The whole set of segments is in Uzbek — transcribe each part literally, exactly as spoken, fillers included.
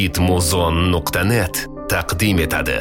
hitmuzon nuqta net taqdim etadi.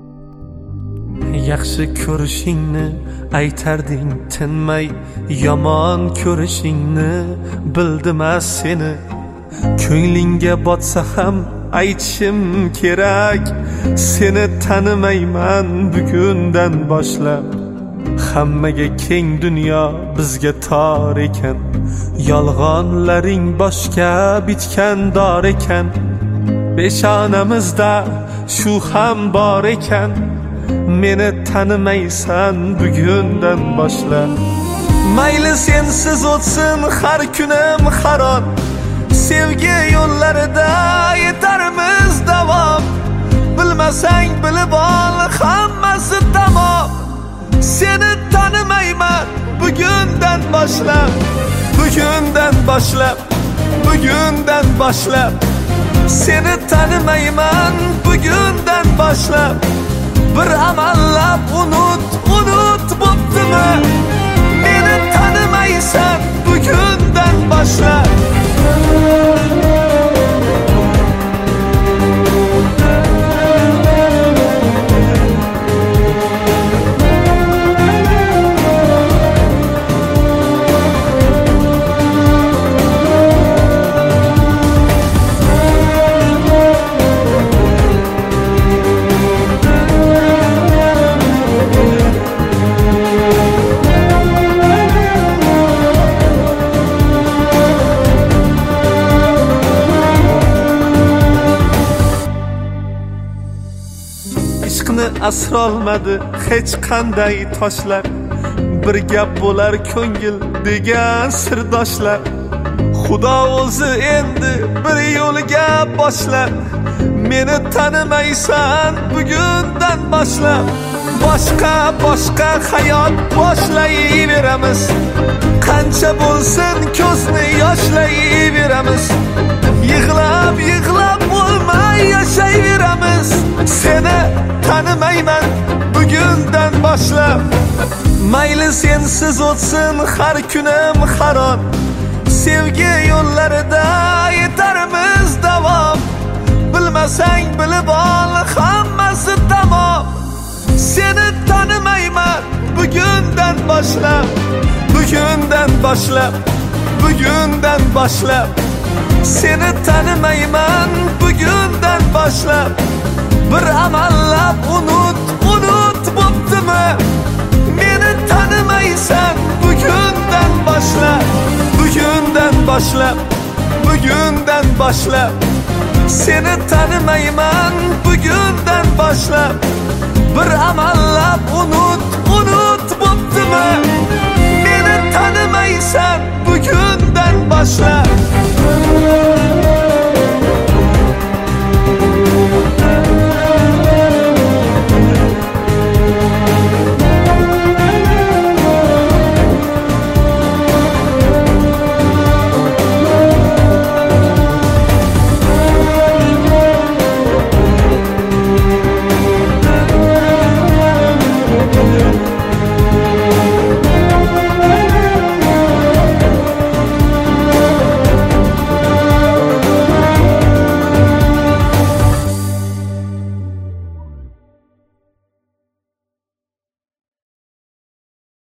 Yaxshi ko'rishingni aytarding tinmay, yomon ko'rishingni bildim-a seni. Ko'nglingga botsa ham aytishim kerak, seni tanimayman bugundan boshlab. Hammaga keng dunyo bizga tor ekan, yolg'onlaring boshga bitgan dor ekan. Peshonamizda shu ham bor ekan, meni tanimaysan bugundan boshlab. Mayli sensiz o'tsin har kunim harom, sevgi yo'llarida yetarmiz davom. Bilmasang bilib ol, hammasi tamom. Seni tanimayman bugundan boshlab, bugundan boshlab, bugundan boshlab. Seni tanimayman bugundan boshlab. Bir amallab unut, unut bo'ptimi? Meni tanimaysan bugundan boshlab. Ishqni asrolmadi hech qanday toshlar, bir gap bo'lar ko'ngil degan sirdoshlar. Xudo o'zi endi bir yo'lga boshlab, meni tanimaysan bugundan boshlab. Boshqa boshqa hayot boshlayveramiz, qancha bo'lsin ko'zni yoshlayveramiz. Yig'lab yig'lab bo'lmay yashayveramiz. Seni tanimayman bugundan boshlab. Mayli sensiz o'tsin har kunim harom, sevgi yo'llarida yetarmiz davom. Bilmasang bilib ol, hammasi tamom. Seni tanimayman bugundan boshlab, bugundan boshlab, bugundan boshlab. Seni tanimayman bugundan boshlab. Bir amallab unut, unut bo'ptimi? Meni tanimaysan bugundan boshlab, bugundan boshlab, bugundan boshlab. Seni tanimayman bugundan boshlab. Bir amallab unut, unut bo'ptimi? Meni tanimaysan bugundan boshlab.